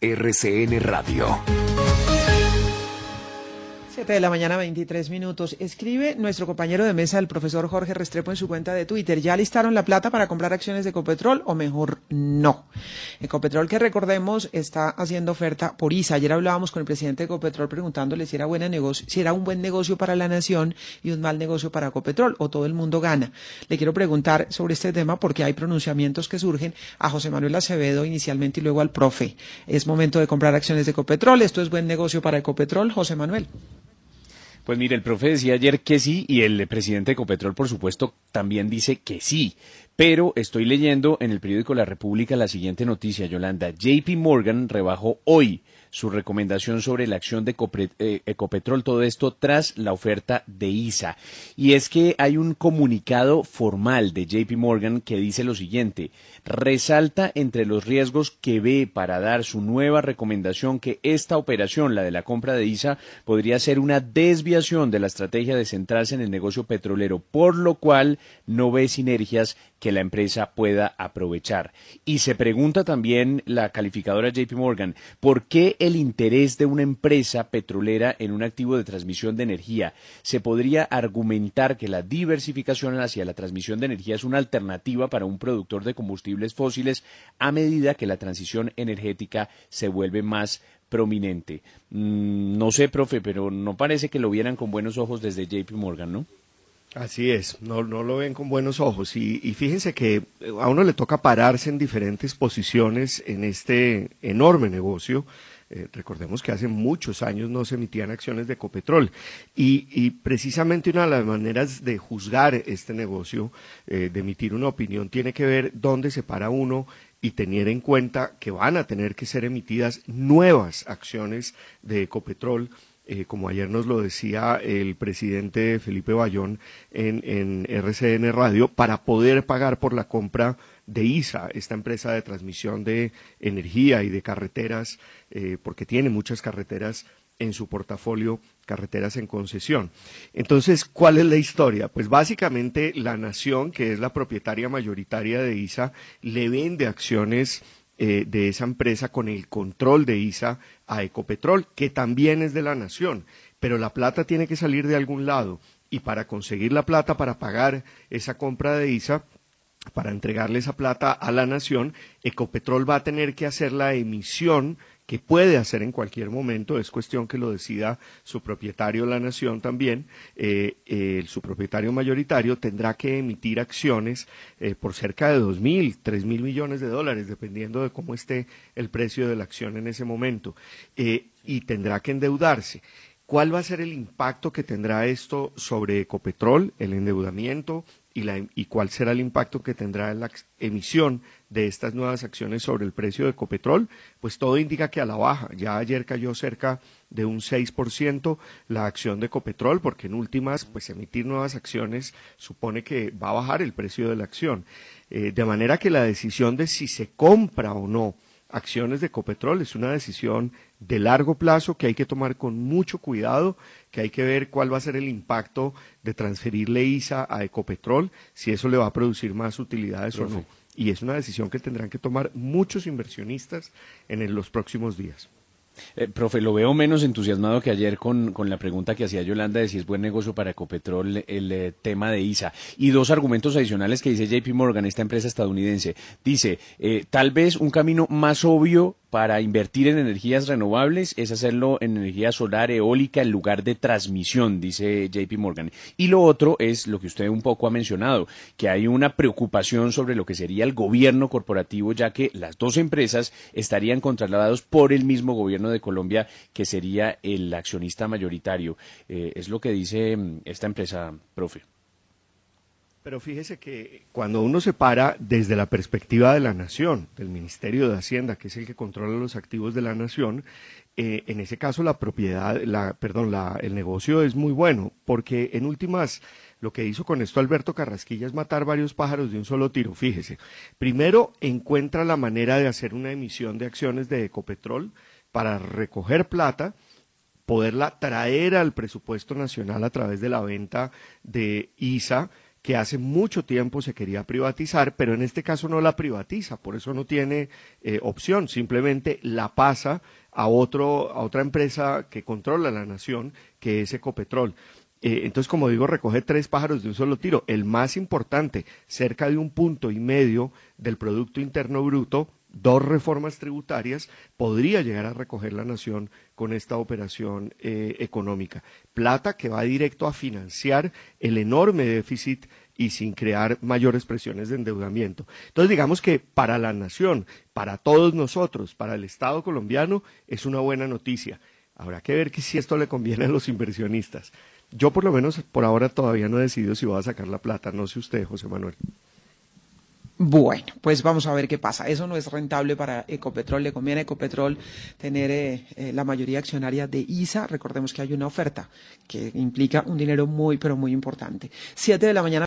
RCN Radio. 7 de la mañana, 23 minutos. Escribe nuestro compañero de mesa, el profesor Jorge Restrepo, en su cuenta de Twitter: ¿ya listaron la plata para comprar acciones de Ecopetrol o mejor no? Ecopetrol, que recordemos, está haciendo oferta por ISA. Ayer hablábamos con el presidente de Ecopetrol preguntándole si era un buen negocio para la nación y un mal negocio para Ecopetrol, o todo el mundo gana. Le quiero preguntar sobre este tema porque hay pronunciamientos que surgen a José Manuel Acevedo inicialmente y luego al profe. ¿Es momento de comprar acciones de Ecopetrol? ¿Esto es buen negocio para Ecopetrol, José Manuel? Pues mire, el profe decía ayer que sí y el presidente de Ecopetrol, por supuesto, también dice que sí. Pero estoy leyendo en el periódico La República la siguiente noticia, Yolanda. JP Morgan rebajó hoy su recomendación sobre la acción de Ecopetrol, todo esto tras la oferta de ISA. Y es que hay un comunicado formal de JP Morgan que dice lo siguiente: resalta entre los riesgos que ve para dar su nueva recomendación que esta operación, la de la compra de ISA, podría ser una desviación de la estrategia de centrarse en el negocio petrolero, por lo cual no ve sinergias que la empresa pueda aprovechar. Y se pregunta también la calificadora JP Morgan, ¿por qué el interés de una empresa petrolera en un activo de transmisión de energía? Se podría argumentar que la diversificación hacia la transmisión de energía es una alternativa para un productor de combustibles fósiles a medida que la transición energética se vuelve más prominente. No sé, profe, pero no parece que lo vieran con buenos ojos desde JP Morgan, ¿no? Así es, no lo ven con buenos ojos y fíjense que a uno le toca pararse en diferentes posiciones en este enorme negocio. Recordemos que hace muchos años no se emitían acciones de Ecopetrol y precisamente una de las maneras de juzgar este negocio, de emitir una opinión, tiene que ver dónde se para uno y tener en cuenta que van a tener que ser emitidas nuevas acciones de Ecopetrol. Como ayer nos lo decía el presidente Felipe Bayón en RCN Radio, para poder pagar por la compra de ISA, esta empresa de transmisión de energía y de carreteras, porque tiene muchas carreteras en su portafolio, carreteras en concesión. Entonces, ¿cuál es la historia? Pues básicamente la Nación, que es la propietaria mayoritaria de ISA, le vende acciones de esa empresa con el control de ISA a Ecopetrol, que también es de la Nación, pero la plata tiene que salir de algún lado, y para conseguir la plata para pagar esa compra de ISA, para entregarle esa plata a la Nación, Ecopetrol va a tener que hacer la emisión, que puede hacer en cualquier momento, es cuestión que lo decida su propietario, la Nación también, su propietario mayoritario tendrá que emitir acciones por cerca de 2.000, 3.000 millones de dólares, dependiendo de cómo esté el precio de la acción en ese momento, y tendrá que endeudarse. ¿Cuál va a ser el impacto que tendrá esto sobre Ecopetrol, el endeudamiento, y cuál será el impacto que tendrá en la emisión de estas nuevas acciones sobre el precio de Ecopetrol? Pues todo indica que a la baja. Ya ayer cayó cerca de un 6% la acción de Ecopetrol, porque en últimas, pues emitir nuevas acciones supone que va a bajar el precio de la acción. De manera que la decisión de si se compra o no acciones de Ecopetrol es una decisión de largo plazo que hay que tomar con mucho cuidado, que hay que ver cuál va a ser el impacto de transferirle ISA a Ecopetrol, si eso le va a producir más utilidades o no. Y es una decisión que tendrán que tomar muchos inversionistas en los próximos días. Profe, lo veo menos entusiasmado que ayer con la pregunta que hacía Yolanda de si es buen negocio para Ecopetrol el tema de ISA. Y dos argumentos adicionales que dice JP Morgan, esta empresa estadounidense. Dice, tal vez un camino más obvio para invertir en energías renovables es hacerlo en energía solar, eólica, en lugar de transmisión, dice JP Morgan. Y lo otro es lo que usted un poco ha mencionado, que hay una preocupación sobre lo que sería el gobierno corporativo, ya que las dos empresas estarían controladas por el mismo gobierno de Colombia, que sería el accionista mayoritario. Es lo que dice esta empresa, profe. Pero fíjese que cuando uno se para desde la perspectiva de la Nación, del Ministerio de Hacienda, que es el que controla los activos de la Nación, en ese caso el negocio es muy bueno, porque en últimas lo que hizo con esto Alberto Carrasquilla es matar varios pájaros de un solo tiro. Fíjese, primero encuentra la manera de hacer una emisión de acciones de Ecopetrol para recoger plata, poderla traer al presupuesto nacional a través de la venta de ISA, que hace mucho tiempo se quería privatizar, pero en este caso no la privatiza, por eso no tiene opción, simplemente la pasa a otra empresa que controla la nación, que es Ecopetrol. Entonces, como digo, recoge 3 pájaros de un solo tiro. El más importante, cerca de 1,5 puntos del Producto Interno Bruto, 2 reformas tributarias, podría llegar a recoger la nación con esta operación económica. Plata que va directo a financiar el enorme déficit y sin crear mayores presiones de endeudamiento. Entonces, digamos que para la nación, para todos nosotros, para el Estado colombiano, es una buena noticia. Habrá que ver que si esto le conviene a los inversionistas. Yo por lo menos por ahora todavía no he decidido si voy a sacar la plata, no sé usted, José Manuel. Bueno, pues vamos a ver qué pasa. Eso no es rentable para Ecopetrol. Le conviene a Ecopetrol tener la mayoría accionaria de ISA. Recordemos que hay una oferta que implica un dinero muy, pero muy importante. 7 de la mañana.